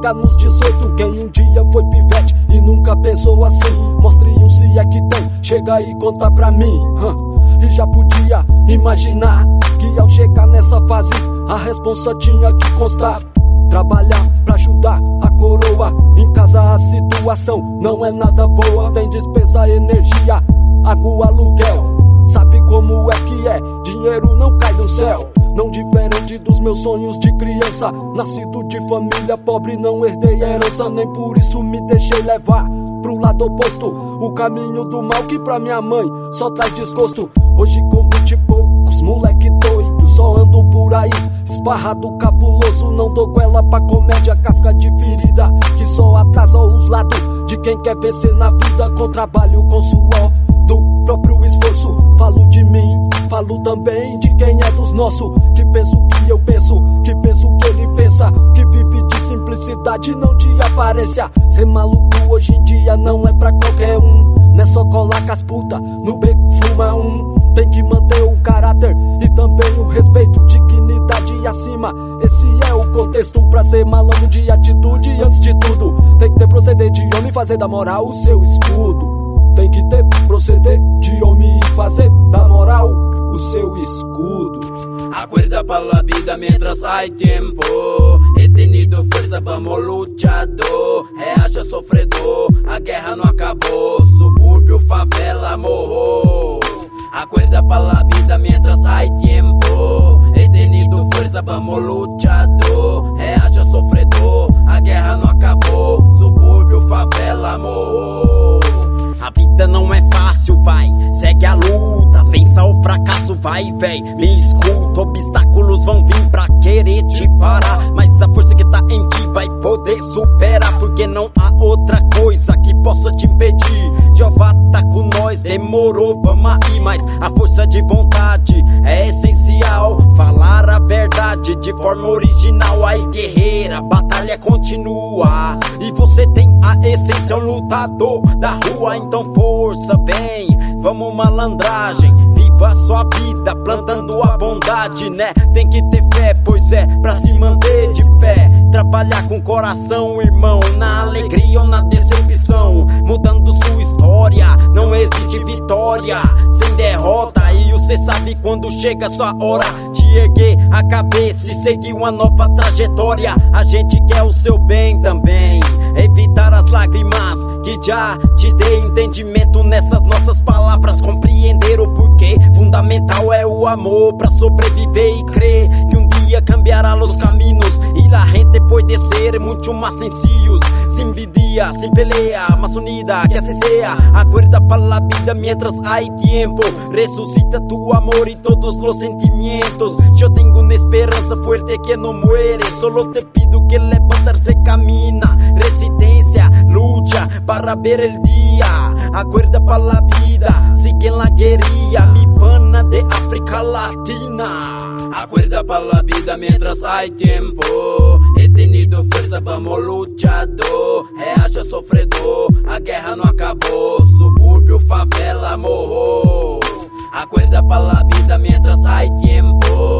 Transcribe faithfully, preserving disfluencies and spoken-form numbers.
chega nos dezoito. Quem um dia foi pivete e nunca pensou assim, mostre um se é que tem, chega e conta pra mim. Hum. E já podia imaginar que ao chegar nessa fase a responsa tinha que constar. Trabalhar pra ajudar a coroa, em casa a situação não é nada boa. Tem despesa, energia, água, aluguel. Sabe como é que é? Dinheiro não cai do céu. Não diferente dos meus sonhos de criança. Nascido de família pobre, não herdei herança. Nem por isso me deixei levar pro lado oposto, o caminho do mal que pra minha mãe só traz desgosto. Hoje com vinte e poucos, moleque doido, só ando por aí, esparrado, cabuloso. Não dou goela pra comédia, casca de ferida que só atrasa os lados de quem quer vencer na vida. Com trabalho, com suor do próprio esforço. Falo de mim, falo também de quem é dos nossos, que penso o que eu penso, que penso o que ele pensa, que vive de simplicidade, não de aparência. Ser maluco hoje em dia não é pra qualquer um, não é só colar com as puta, no beco fuma um. Tem que manter o caráter e também o respeito, dignidade acima. Esse é o contexto pra ser malandro de atitude. Antes de tudo, tem que ter proceder de homem, fazer da moral o seu escudo. Tem que ter proceder de homem e fazer da moral o seu escudo. Acuerda para la vida mientras hay tiempo. He tenido fuerza, vamos luchador. Reacha sofredor, a guerra não acabou. Subúrbio, favela, morro. Acuerda para la vida mientras hay tiempo. He tenido fuerza, vamos luchador. Reacha sofredor, a guerra não acabou. Subúrbio, favela, morro. A vida não é fácil, vai, segue a luta, vença o fracasso, vai, véi, me escuta. Obstáculos vão vir pra querer te parar, mas a força que tá em ti vai poder superar, porque não há outra coisa que possa te impedir. Jeová tá com nós, demorou, vamos aí, mas a força de vontade é essencial. Falar a verdade de forma original, aí guerreira, a batalha continua. E você tem a essência, um lutador da rua, então força, vem, vamos malandragem. Viva a sua vida, plantando a bondade, né? Tem que ter fé, pois é, pra se manter de pé. Trabalhar com coração, irmão, na alegria ou na decepção. Mudando sua história, não existe vitória sem derrota. E você sabe quando chega a sua hora de erguer a cabeça e seguir uma nova trajetória. A gente quer o seu bem também, evitar as lágrimas que já te dei entendimento nessas nossas palavras. Compreender o porquê, fundamental é o amor pra sobreviver e crer que um dia cambiará os caminhos y la gente puede ser mucho más sencillos. Sin envidia, sin pelea, más unida, que así sea. Acuerda para la vida mientras hay tiempo. Resucita tu amor y todos los sentimientos. Yo tengo una esperanza fuerte que no muere. Solo te pido que levantarse camina. Resistencia, lucha para ver el día. Acuerda para la vida, sigue en la guerrilla. Mi pana de África Latina. Acuerda para la vida mientras hay tiempo. He tenido fuerza, vamos luchador. Reacha sofredor, a guerra não acabou. Subúrbio, favela, morro. Acuerda para la vida mientras hay tiempo.